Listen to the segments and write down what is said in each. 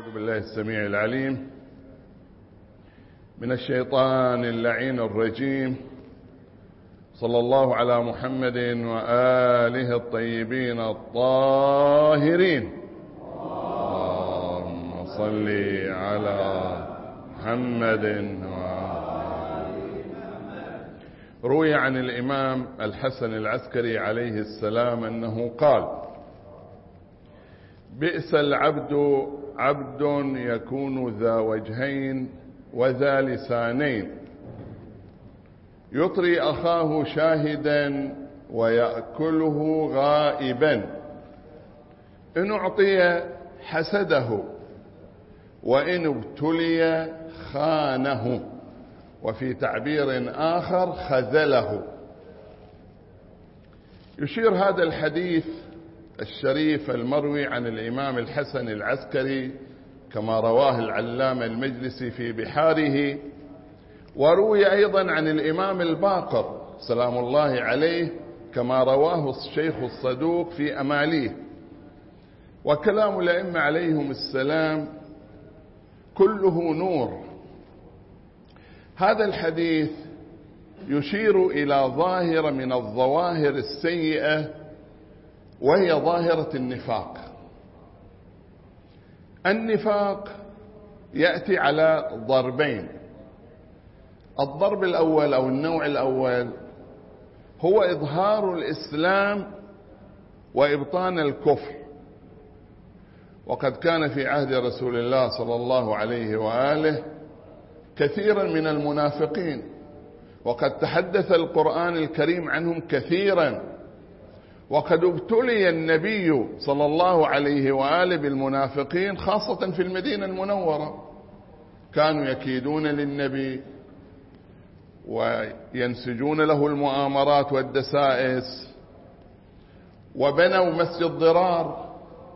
أعوذ بالله السميع العليم من الشيطان اللعين الرجيم. صلى الله على محمد وآله الطيبين الطاهرين. اللهم صل على محمد. روي عن الإمام الحسن العسكري عليه السلام أنه قال: بئس العبد عبد يكون ذا وجهين وذا لسانين، يطري أخاه شاهدا ويأكله غائبا، إن أعطي حسده وإن ابتلي خانه، وفي تعبير آخر خذله. يشير هذا الحديث الشريف المروي عن الإمام الحسن العسكري كما رواه العلامة المجلسي في بحاره، وروي أيضا عن الإمام الباقر سلام الله عليه كما رواه الشيخ الصدوق في أماليه. وكلام الأئمة عليهم السلام كله نور. هذا الحديث يشير إلى ظاهرة من الظواهر السيئة، وهي ظاهرة النفاق. النفاق يأتي على ضربين. الضرب الأول أو النوع الأول هو إظهار الإسلام وإبطان الكفر، وقد كان في عهد رسول الله صلى الله عليه وآله كثيرا من المنافقين، وقد تحدث القرآن الكريم عنهم كثيرا، وقد ابتلي النبي صلى الله عليه وآله بالمنافقين خاصة في المدينة المنورة. كانوا يكيدون للنبي وينسجون له المؤامرات والدسائس، وبنوا مسجد ضرار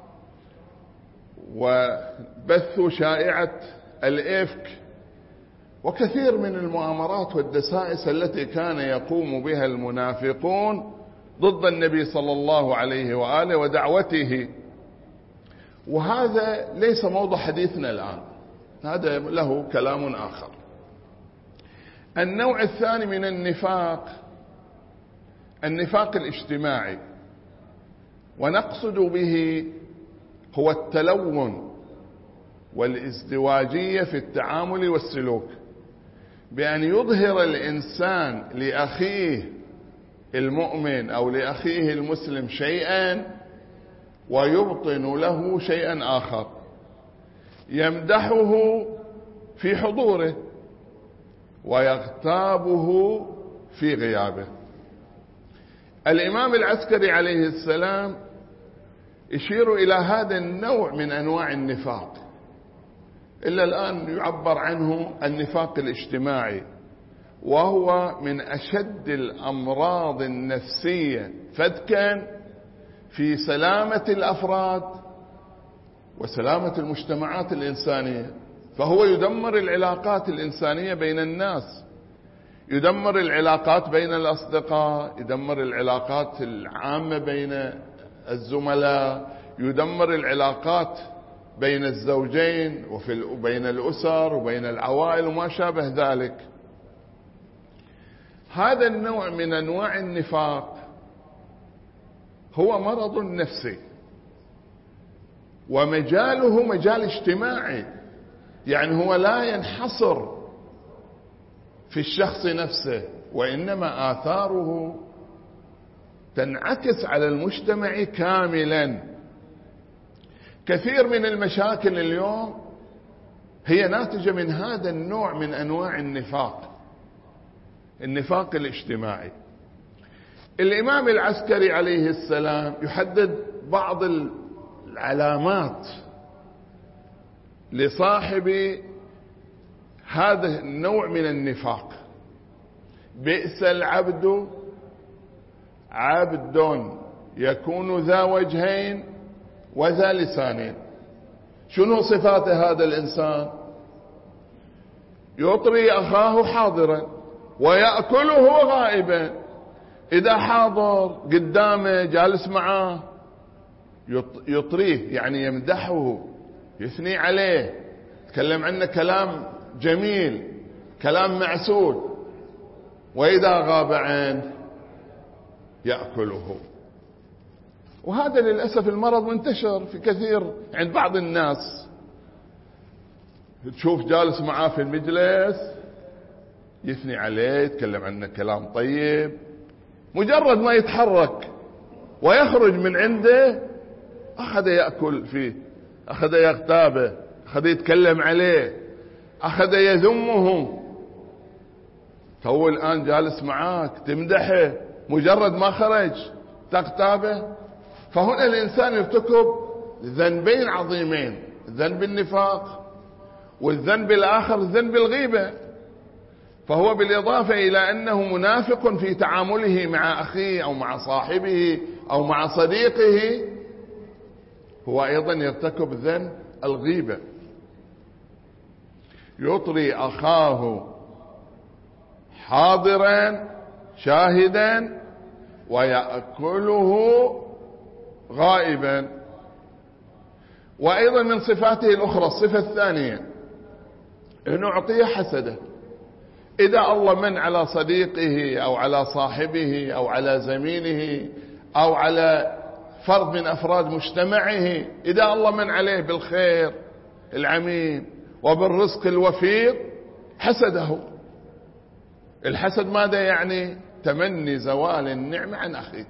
وبثوا شائعة الإفك، وكثير من المؤامرات والدسائس التي كان يقوم بها المنافقون ضد النبي صلى الله عليه وآله ودعوته. وهذا ليس موضوع حديثنا الآن، هذا له كلام آخر. النوع الثاني من النفاق الاجتماعي، ونقصد به هو التلون والازدواجية في التعامل والسلوك، بأن يظهر الإنسان لأخيه المؤمن أو لأخيه المسلم شيئا ويبطن له شيئا آخر، يمدحه في حضوره ويغتابه في غيابه. الإمام العسكري عليه السلام يشير إلى هذا النوع من أنواع النفاق، إلا الآن يعبر عنه النفاق الاجتماعي، وهو من أشد الأمراض النفسية فتكا في سلامة الأفراد وسلامة المجتمعات الإنسانية. فهو يدمر العلاقات الإنسانية بين الناس، يدمر العلاقات بين الأصدقاء، يدمر العلاقات العامة بين الزملاء، يدمر العلاقات بين الزوجين وبين الأسر وبين العوائل وما شابه ذلك. هذا النوع من أنواع النفاق هو مرض نفسي، ومجاله مجال اجتماعي، يعني هو لا ينحصر في الشخص نفسه، وإنما آثاره تنعكس على المجتمع كاملا. كثير من المشاكل اليوم هي ناتجة من هذا النوع من أنواع النفاق الاجتماعي. الإمام العسكري عليه السلام يحدد بعض العلامات لصاحب هذا النوع من النفاق. بئس العبد عبد يكون ذا وجهين وذا لسانين. شنو صفات هذا الإنسان؟ يطري أخاه حاضرا ويأكله غائبا. إذا حاضر قدامه جالس معاه يطريه، يعني يمدحه يثني عليه، يتكلم عنه كلام جميل، كلام معسول، وإذا غاب عنه يأكله. وهذا للأسف المرض منتشر في كثير عند بعض الناس. تشوف جالس معاه في المجلس يثني عليه، يتكلم عنه كلام طيب، مجرد ما يتحرك ويخرج من عنده أخذ يأكل فيه، أخذ يغتابه، أخذ يتكلم عليه، أخذ يذمه. فهو الآن جالس معاك تمدحه، مجرد ما خرج تغتابه. فهنا الإنسان يرتكب ذنبين عظيمين، ذنب النفاق، والذنب الآخر ذنب الغيبة. فهو بالإضافة إلى أنه منافق في تعامله مع أخيه أو مع صاحبه أو مع صديقه، هو أيضا يرتكب ذنب الغيبة. يطري أخاه حاضرا شاهدا ويأكله غائبا. وأيضا من صفاته الأخرى الصفة الثانية أنه أعطيه حسده. إذا الله من على صديقه أو على صاحبه أو على زميله أو على فرد من أفراد مجتمعه، إذا الله من عليه بالخير العميم وبالرزق الوفير، حسده. الحسد ماذا يعني؟ تمني زوال النعمة عن أخيك.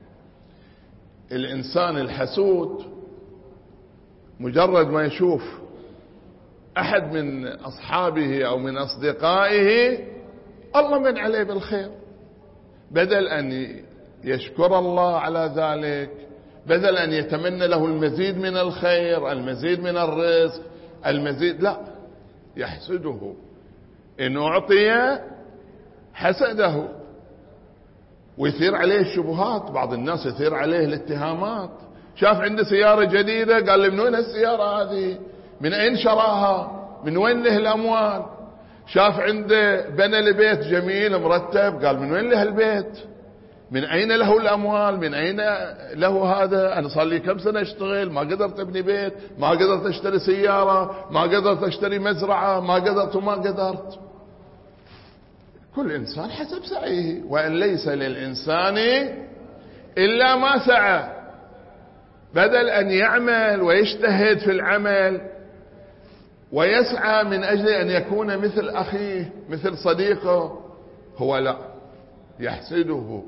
الإنسان الحسود مجرد ما يشوف أحد من أصحابه أو من أصدقائه الله من عليه بالخير، بدل أن يشكر الله على ذلك، بدل أن يتمنى له المزيد من الخير، المزيد من الرزق، المزيد، لا، يحسده. إن أعطي حسده ويثير عليه الشبهات. بعض الناس يثير عليه الاتهامات. شاف عنده سيارة جديدة، قال لي من وين هالسيارة هذه؟ من أين شراها؟ من وين له الأموال؟ شاف عنده بنى لبيت جميل مرتب، قال من وين له البيت؟ من أين له الأموال؟ من أين له هذا؟ أنا صار لي كم سنة أشتغل، ما قدرت أبني بيت، ما قدرت أشتري سيارة، ما قدرت أشتري مزرعة، ما قدرت وما قدرت. كل إنسان حسب سعيه، وأن ليس للإنسان إلا ما سعى. بدل أن يعمل ويجتهد في العمل ويسعى من أجل أن يكون مثل أخيه مثل صديقه، هو لا، يحسده،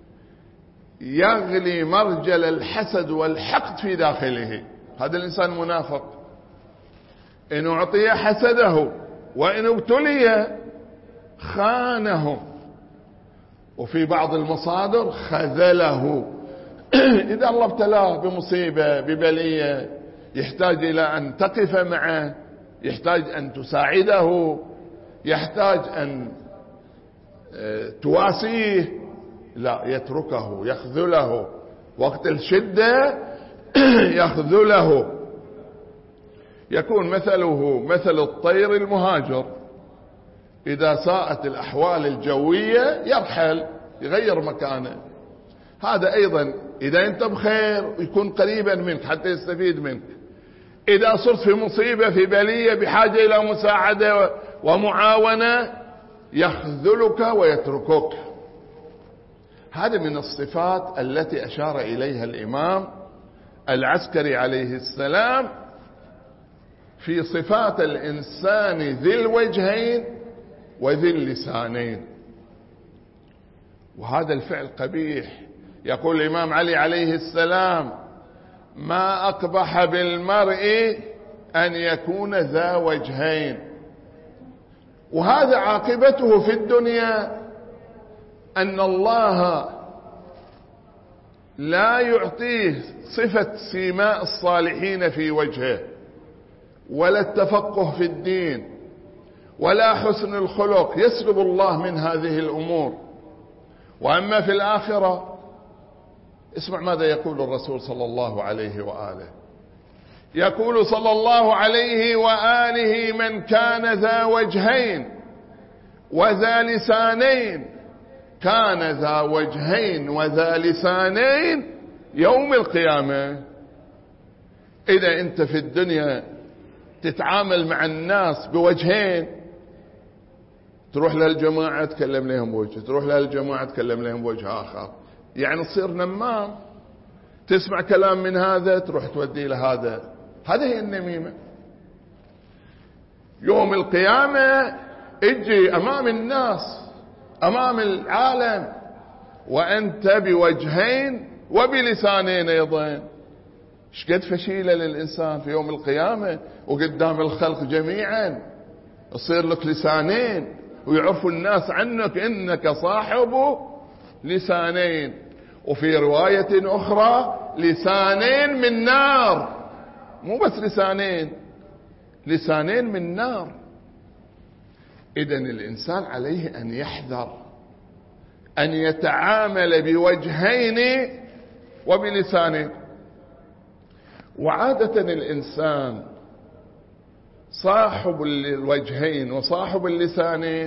يغلي مرجل الحسد والحقد في داخله. هذا الإنسان منافق. إن أعطي حسده، وإن ابتلي خانه، وفي بعض المصادر خذله. إذا الله ابتلاه بمصيبة ببلية، يحتاج إلى أن تقف معه، يحتاج أن تساعده، يحتاج أن تواسيه، لا، يتركه، يخذله. وقت الشدة يخذله. يكون مثله مثل الطير المهاجر، إذا ساءت الأحوال الجوية يرحل، يغير مكانه. هذا أيضا إذا أنت بخير يكون قريبا منك حتى يستفيد منك. إذا صرت في مصيبة في بلية بحاجة إلى مساعدة ومعاونة يخذلك ويتركك. هذا من الصفات التي أشار إليها الإمام العسكري عليه السلام في صفات الإنسان ذي الوجهين وذي اللسانين. وهذا الفعل قبيح. يقول الإمام علي عليه السلام: ما أقبح بالمرء أن يكون ذا وجهين. وهذا عاقبته في الدنيا أن الله لا يعطيه صفة سيماء الصالحين في وجهه، ولا التفقه في الدين، ولا حسن الخلق، يسلب الله من هذه الأمور. وأما في الآخرة، اسمع ماذا يقول الرسول صلى الله عليه وآله. يقول صلى الله عليه وآله: من كان ذا وجهين وذا لسانين كان ذا وجهين وذا لسانين يوم القيامة. إذا أنت في الدنيا تتعامل مع الناس بوجهين، تروح للجماعة تكلم لهم بوجه، تروح للجماعة تكلم لهم بوجه آخر، يعني تصير نمام، تسمع كلام من هذا تروح تودي لهذا. هذه هي النميمة. يوم القيامة اجي أمام الناس أمام العالم وأنت بوجهين وبلسانين أيضا. شقد فشيلة للإنسان في يوم القيامة وقدام الخلق جميعا يصير لك لسانين ويعرفوا الناس عنك إنك صاحب لسانين. وفي رواية أخرى لسانين من نار، مو بس لسانين، لسانين من نار. إذن الإنسان عليه أن يحذر أن يتعامل بوجهين وبلسانين. وعادة الإنسان صاحب الوجهين وصاحب اللسانين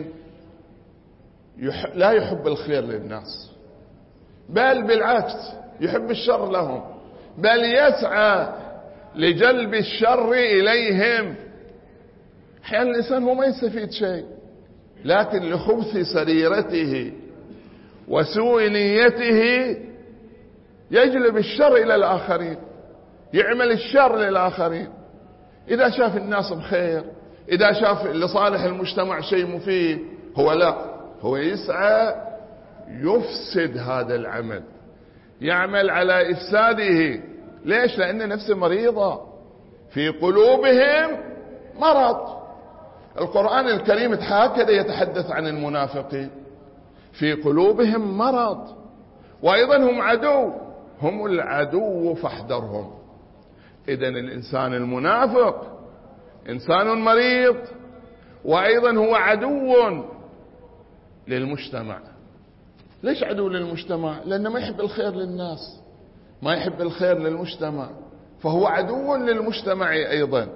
لا يحب الخير للناس، بل بالعكس يحب الشر لهم، بل يسعى لجلب الشر إليهم. أحيانا الإنسان هو ما يستفيد شيء، لكن لخبث سريرته وسوء نيته يجلب الشر إلى الآخرين، يعمل الشر للآخرين. إذا شاف الناس بخير، إذا شاف لصالح المجتمع شيء مفيد، هو لا، هو يسعى يفسد هذا العمل، يعمل على إفساده. ليش؟ لأن نفسه مريضة، في قلوبهم مرض. القرآن الكريم هكذا يتحدث عن المنافقين، في قلوبهم مرض، وأيضا هم عدو، هم العدو فاحذرهم. إذن الإنسان المنافق إنسان مريض، وأيضا هو عدو للمجتمع. ليش عدو للمجتمع؟ لأنه ما يحب الخير للناس، ما يحب الخير للمجتمع، فهو عدو للمجتمع أيضا.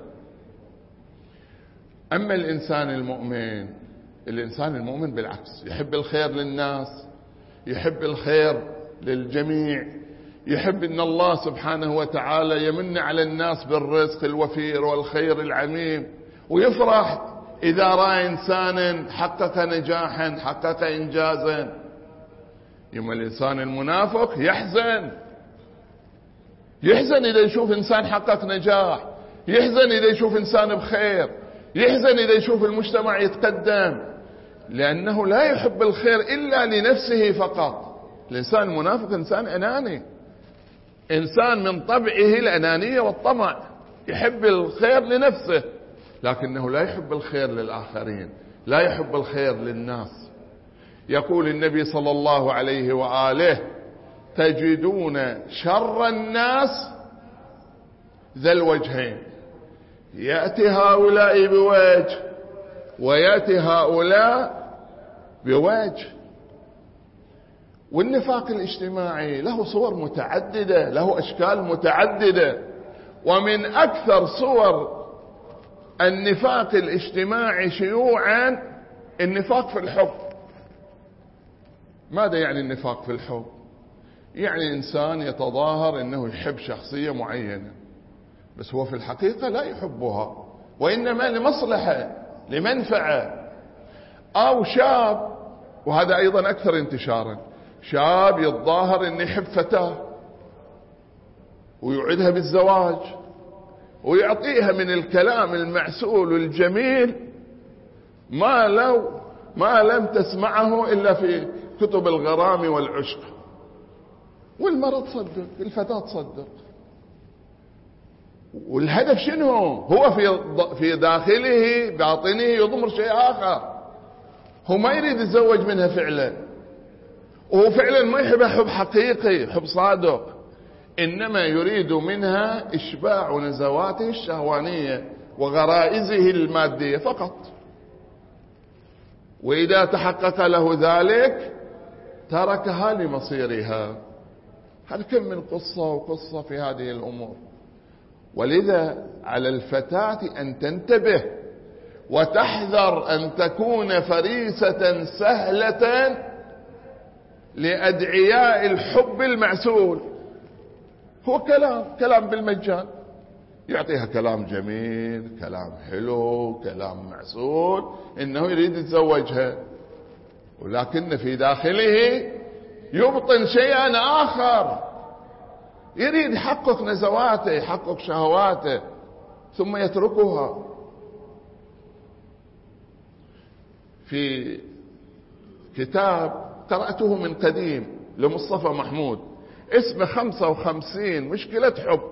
أما الإنسان المؤمن، الإنسان المؤمن بالعكس يحب الخير للناس، يحب الخير للجميع، يحب أن الله سبحانه وتعالى يمن على الناس بالرزق الوفير والخير العميم، ويفرح إذا رأى إنسانا حقق نجاحا، حقق إنجازا. يوم الإنسان المنافق يحزن إذا يشوف إنسان حقق نجاح، يحزن إذا يشوف إنسان بخير، يحزن إذا يشوف المجتمع يتقدم، لأنه لا يحب الخير إلا لنفسه فقط. الإنسان المنافق إنسان أناني، إنسان من طبعه الأنانية والطمع، يحب الخير لنفسه لكنه لا يحب الخير للآخرين، لا يحب الخير للناس. يقول النبي صلى الله عليه وآله: تجدون شر الناس ذا الوجهين، يأتي هؤلاء بوجه ويأتي هؤلاء بوجه. والنفاق الاجتماعي له صور متعددة، له أشكال متعددة، ومن أكثر صور النفاق الاجتماعي شيوعا النفاق في الحب. ماذا يعني النفاق في الحب؟ يعني إنسان يتظاهر أنه يحب شخصية معينة، بس هو في الحقيقة لا يحبها، وإنما لمصلحة، لمنفعة. أو شاب، وهذا أيضا أكثر انتشارا، شاب يتظاهر أنه يحب فتاة ويوعدها بالزواج ويعطيها من الكلام المعسول الجميل ما لم تسمعه إلا في كتب الغرام والعشق. والمرأة تصدق، الفتاة تصدق. والهدف شنو؟ هو في داخله باطنه يضمر شيء آخر، هو ما يريد يتزوج منها فعلا، وهو فعلا ما يحبها حب حقيقي، حب صادق، إنما يريد منها إشباع نزواته الشهوانية وغرائزه المادية فقط. وإذا تحقق له ذلك تركها لمصيرها. هذا كم من قصة وقصة في هذه الأمور. ولذا على الفتاة أن تنتبه وتحذر أن تكون فريسة سهلة لأدعياء الحب المعسول. هو كلام بالمجان، يعطيها كلام جميل، كلام حلو، كلام معسول، إنه يريد يتزوجها، ولكن في داخله يبطن شيئا آخر، يريد يحقق نزواته، يحقق شهواته، ثم يتركها. في كتاب قرأته من قديم لمصطفى محمود اسمه 55 مشكلة حب،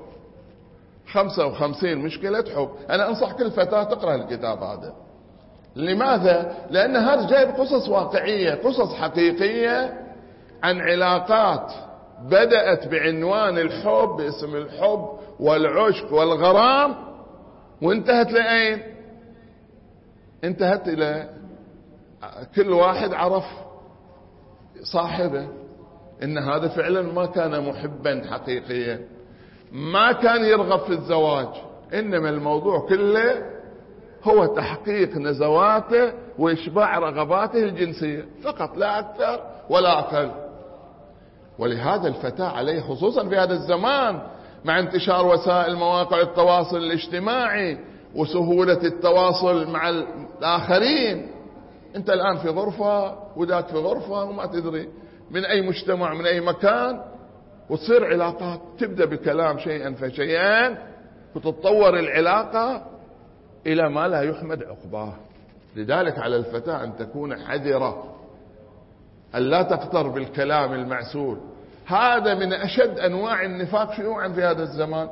55 مشكلة حب. أنا أنصح كل فتاة تقرأ الكتاب هذا. لماذا؟ لأن هذا جايب قصص واقعية، قصص حقيقية عن علاقات بدأت بعنوان الحب، باسم الحب والعشق والغرام، وانتهت لأين؟ انتهت إلى كل واحد عرف صاحبه إن هذا فعلا ما كان محبا حقيقيا، ما كان يرغب في الزواج، إنما الموضوع كله هو تحقيق نزواته وإشباع رغباته الجنسية فقط، لا أكثر ولا أقل. ولهذا الفتاة عليه، خصوصا في هذا الزمان مع انتشار وسائل مواقع التواصل الاجتماعي وسهولة التواصل مع الآخرين، أنت الآن في غرفة وذاك في غرفة وما تدري من أي مجتمع من أي مكان، وتصير علاقات تبدأ بكلام شيئا فشيئا، وتتطور العلاقة إلى ما لا يحمد عقباه. لذلك على الفتاة أن تكون حذرة، أن لا تقتر بالكلام المعسول. هذا من أشد أنواع النفاق شيوعا في هذا الزمان.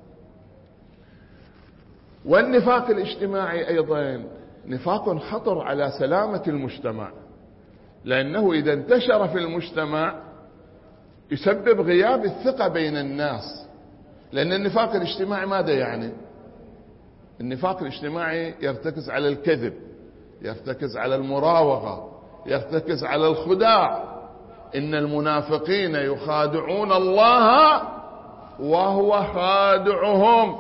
والنفاق الاجتماعي أيضا نفاق خطر على سلامة المجتمع، لأنه إذا انتشر في المجتمع يسبب غياب الثقة بين الناس. لأن النفاق الاجتماعي ماذا يعني؟ النفاق الاجتماعي يرتكز على الكذب، يرتكز على المراوغة، يرتكز على الخداع. إن المنافقين يخادعون الله وهو خادعهم.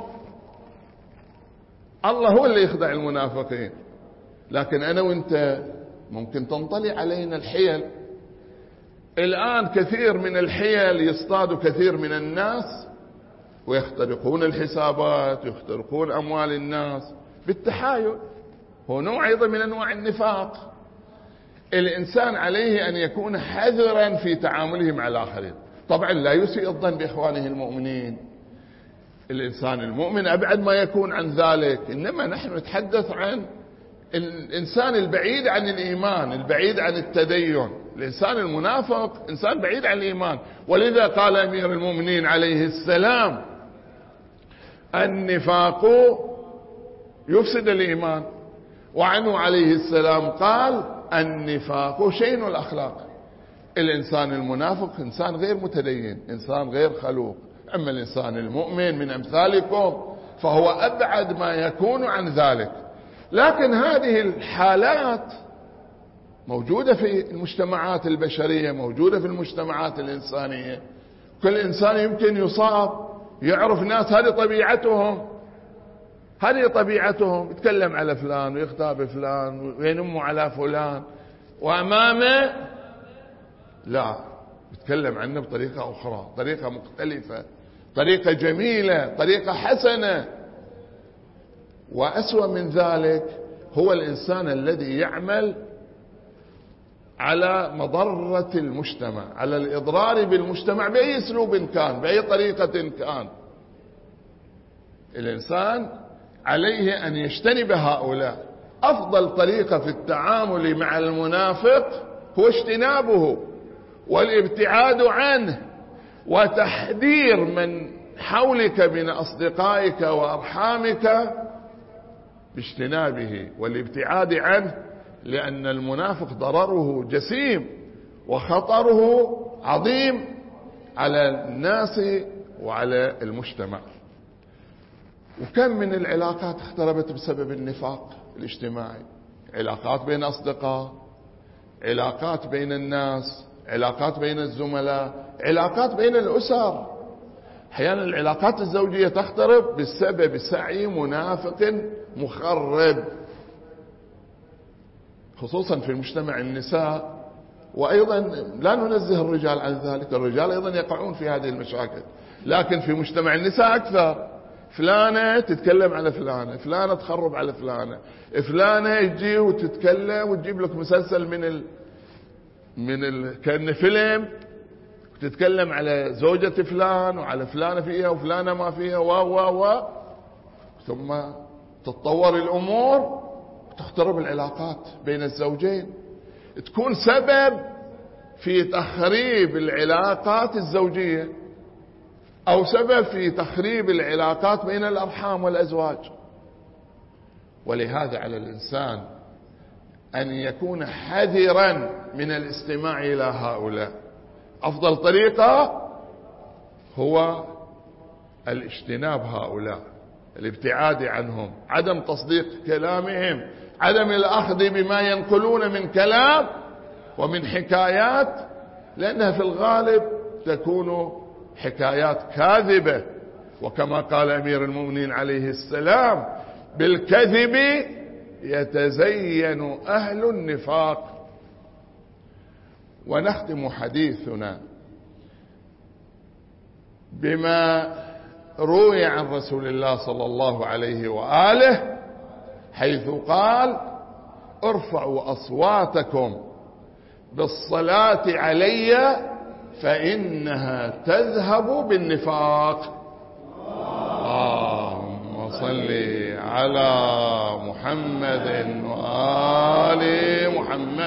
الله هو اللي يخدع المنافقين، لكن أنا وإنت ممكن تنطلي علينا الحيل. الآن كثير من الحيل يصطاد كثير من الناس ويخترقون الحسابات، يخترقون أموال الناس بالتحايل، هو نوع أيضا من أنواع النفاق. الإنسان عليه أن يكون حذرا في تعامله مع الآخرين، طبعا لا يسيء الظن بإخوانه المؤمنين، الإنسان المؤمن أبعد ما يكون عن ذلك، إنما نحن نتحدث عن الإنسان البعيد عن الإيمان، البعيد عن التدين. الإنسان المنافق إنسان بعيد عن الإيمان. ولذا قال أمير المؤمنين عليه السلام: النفاق يفسد الإيمان. وعنه عليه السلام قال: النفاق شين الأخلاق. الإنسان المنافق إنسان غير متدين، إنسان غير خلوق. أما الإنسان المؤمن من أمثالكم فهو أبعد ما يكون عن ذلك. لكن هذه الحالات موجودة في المجتمعات البشرية، موجودة في المجتمعات الإنسانية. كل إنسان يمكن يصاب، يعرف ناس هذه طبيعتهم، هذه طبيعتهم، يتكلم على فلان ويغتاب فلان وينم على فلان، وأمامه لا، يتكلم عنه بطريقة أخرى، طريقة مختلفة، طريقة جميلة، طريقة حسنة. وأسوأ من ذلك هو الإنسان الذي يعمل على مضرة المجتمع، على الإضرار بالمجتمع بأي أسلوب كان، بأي طريقة كان. الإنسان عليه أن يجتنب هؤلاء. أفضل طريقة في التعامل مع المنافق هو اجتنابه والابتعاد عنه، وتحذير من حولك من أصدقائك وأرحامك باجتنابه والابتعاد عنه، لأن المنافق ضرره جسيم وخطره عظيم على الناس وعلى المجتمع. وكم من العلاقات اختربت بسبب النفاق الاجتماعي، علاقات بين أصدقاء، علاقات بين الناس، علاقات بين الزملاء، علاقات بين الأسر. أحيانا العلاقات الزوجية تخترب بسبب سعي منافق مخرب، خصوصا في مجتمع النساء. وأيضا لا ننزه الرجال عن ذلك، الرجال أيضا يقعون في هذه المشاكل، لكن في مجتمع النساء أكثر. فلانة تتكلم على فلانة، فلانة تخرب على فلانة، فلانة تجي وتتكلم وتجيب لك مسلسل كأنه فيلم، وتتكلم على زوجة فلان وعلى فلانة فيها وفلانة ما فيها ثم تتطور الأمور وتخترب العلاقات بين الزوجين، تكون سبب في تخريب العلاقات الزوجية أو سبب في تخريب العلاقات بين الأرحام والأزواج. ولهذا على الإنسان أن يكون حذرا من الاستماع إلى هؤلاء. أفضل طريقة هو الاجتناب هؤلاء، الابتعاد عنهم، عدم تصديق كلامهم، عدم الأخذ بما ينقلون من كلام ومن حكايات، لأنها في الغالب تكون حكايات كاذبة. وكما قال أمير المؤمنين عليه السلام: بالكذب يتزين أهل النفاق. ونختم حديثنا بما روي عن رسول الله صلى الله عليه وآله حيث قال: ارفعوا أصواتكم بالصلاة علي فإنها تذهب بالنفاق. اللهم صل على محمد وآل محمد.